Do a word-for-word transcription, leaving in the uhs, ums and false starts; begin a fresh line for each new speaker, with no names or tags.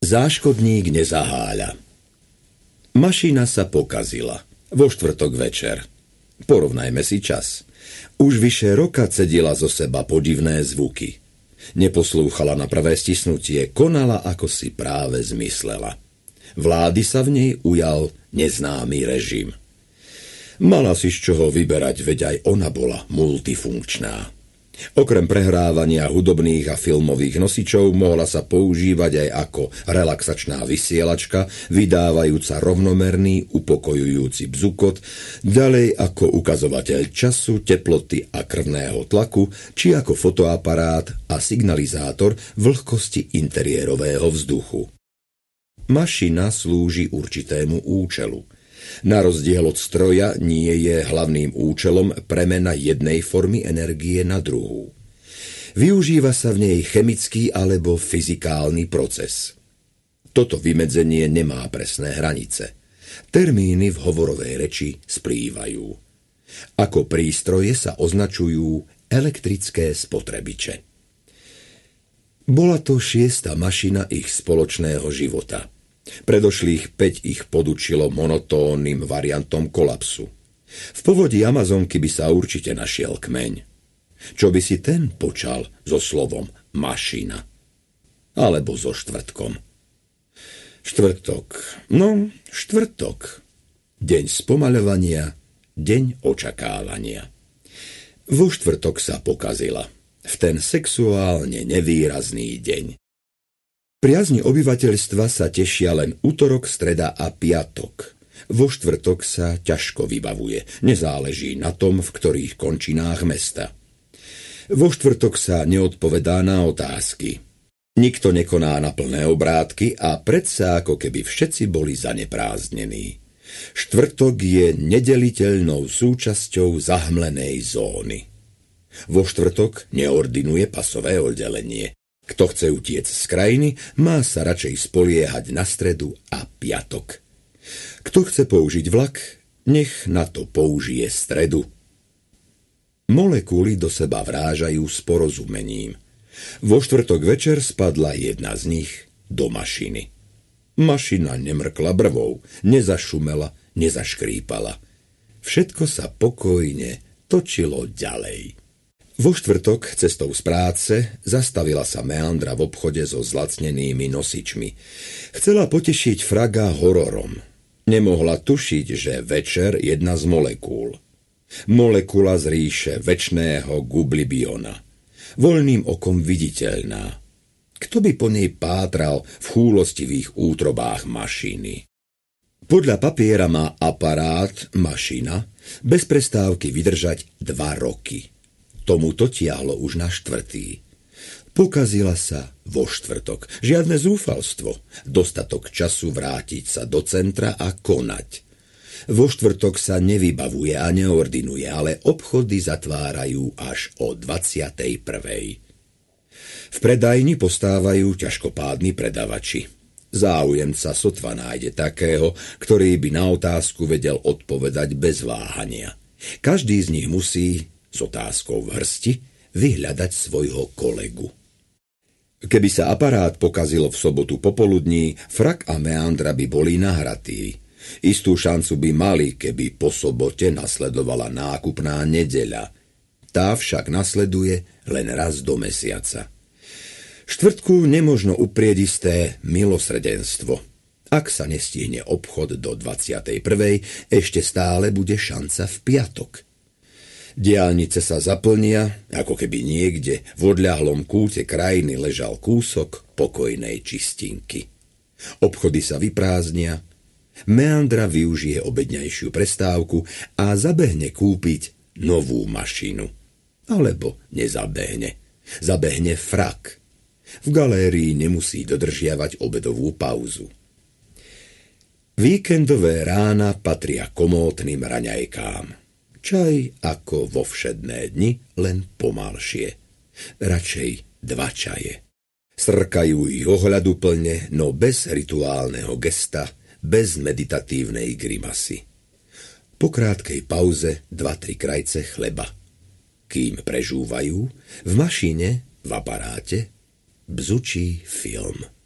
Záškodník nezaháľa. Mašina sa pokazila. Vo štvrtok večer. Porovnajme si čas. Už vyše roka cedila zo seba podivné zvuky. Neposlúchala na prvé stisnutie, konala, ako si práve zmyslela. Vlády sa v nej ujal neznámy režim. Mala si z čoho vyberať, veď aj ona bola multifunkčná. Okrem prehrávania hudobných a filmových nosičov mohla sa používať aj ako relaxačná vysielačka, vydávajúca rovnomerný, upokojujúci bzukot, ďalej ako ukazovateľ času, teploty a krvného tlaku, či ako fotoaparát a signalizátor vlhkosti interiérového vzduchu. Mašina slúži určitému účelu. Na rozdiel od stroja nie je hlavným účelom premena jednej formy energie na druhú. Využíva sa v nej chemický alebo fyzikálny proces. Toto vymedzenie nemá presné hranice. Termíny v hovorovej reči splývajú. Ako prístroje sa označujú elektrické spotrebiče. Bola to šiesta mašina ich spoločného života. Predošlých päť ich podučilo monotónnym variantom kolapsu. V povodí Amazonky by sa určite našiel kmeň. Čo by si ten počal so slovom mašina? Alebo so štvrtkom? Štvrtok. No, štvrtok. Deň spomaľovania, deň očakávania. Vo štvrtok sa pokazila. V ten sexuálne nevýrazný deň. Priazni obyvateľstva sa tešia len utorok, streda a piatok. Vo štvrtok sa ťažko vybavuje, nezáleží na tom, v ktorých končinách mesta. Vo štvrtok sa neodpovedá na otázky. Nikto nekoná na plné obrátky a predsa ako keby všetci boli zaneprázdnení. Štvrtok je nedeliteľnou súčasťou zahmlenej zóny. Vo štvrtok neordinuje pasové oddelenie. Kto chce utiec z krajiny, má sa radšej spoliehať na stredu a piatok. Kto chce použiť vlak, nech na to použije stredu. Molekuly do seba vrážajú s porozumením. Vo štvrtok večer spadla jedna z nich do mašiny. Mašina nemrkla brvou, nezašumela, nezaškrípala. Všetko sa pokojne točilo ďalej. Vo štvrtok cestou z práce zastavila sa Meandra v obchode so zlacnenými nosičmi. Chcela potešiť Fraga hororom. Nemohla tušiť, že večer jedna z molekúl. Molekula z ríše večného Gublibiona. Voľným okom viditeľná. Kto by po nej pátral v chúlostivých útrobách mašiny? Podľa papiera má aparát, mašina, bez prestávky vydržať dva roky. Tomu to tiahlo už na štvrtý. Pokazila sa vo štvrtok. Žiadne zúfalstvo. Dostatok času vrátiť sa do centra a konať. Vo štvrtok sa nevybavuje a neordinuje, ale obchody zatvárajú až o dvadsiatej prvej. V predajni postávajú ťažkopádni predavači. Záujemca sotva nájde takého, ktorý by na otázku vedel odpovedať bez váhania. Každý z nich musí s otázkou v hrsti vyhľadať svojho kolegu. Keby sa aparát pokazil v sobotu popoludní, Frak a Meandra by boli nahratí. Istú šancu by mali, keby po sobote nasledovala nákupná nedeľa. Tá však nasleduje len raz do mesiaca. Štvrtku nemožno uprieť isté milosrdenstvo. Ak sa nestihne obchod do dvadsiatej prvej, ešte stále bude šanca v piatok. Diaľnice sa zaplnia, ako keby niekde v odľahlom kúte krajiny ležal kúsok pokojnej čistinky. Obchody sa vyprázdnia, Meandra využije obedňajšiu prestávku a zabehne kúpiť novú mašinu. Alebo nezabehne. Zabehne Frak. V galérii nemusí dodržiavať obedovú pauzu. Víkendové rána patria komótnym raňajkám. Čaj ako vo všedné dni, len pomalšie. Radšej dva čaje. Srkajú ich ohľaduplne, no bez rituálneho gesta, bez meditatívnej grimasy. Po krátkej pauze dva tri krajce chleba. Kým prežúvajú, v mašine, v aparáte, bzučí film.